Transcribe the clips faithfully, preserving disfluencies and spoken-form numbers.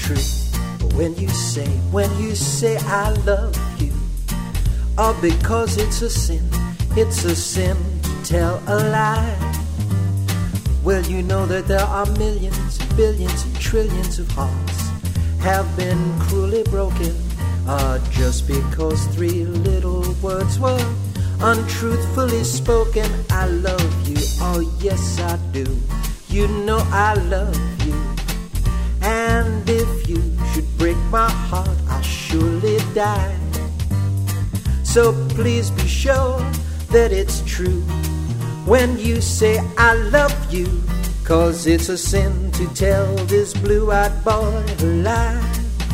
true. But when you say, when you say I love you, or because it's a sin, it's a sin to tell a lie. Well, you know that there are millions, billions, and trillions of hearts have been cruelly broken, uh, just because three little words were untruthfully spoken. I love you, oh yes I do. You know I love you. And if you should break my heart, I'll surely die. So please be sure that it's true when you say I love you, 'cause it's a sin to tell this blue-eyed boy a lie.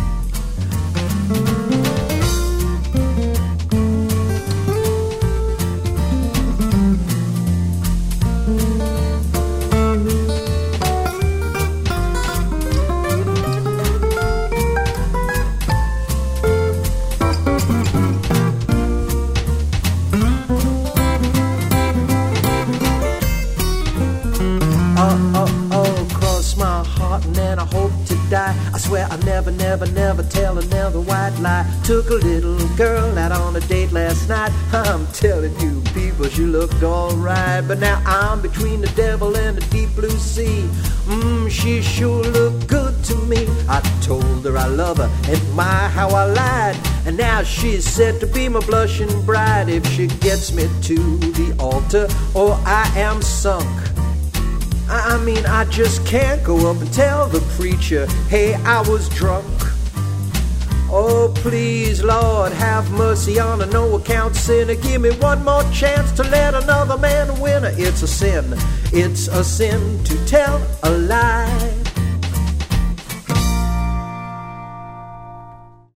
I swear I'll never, never, never tell another white lie. Took a little girl out on a date last night. I'm telling you, people, she looked alright. But now I'm between the devil and the deep blue sea. Mmm, she sure looked good to me. I told her I love her, and my, how I lied. And now she's said to be my blushing bride. If she gets me to the altar, or I am sunk. I mean, I just can't go up and tell the preacher, hey, I was drunk. Oh, please, Lord, have mercy on a no-account sinner. Give me one more chance to let another man win. It's a sin, it's a sin to tell a lie.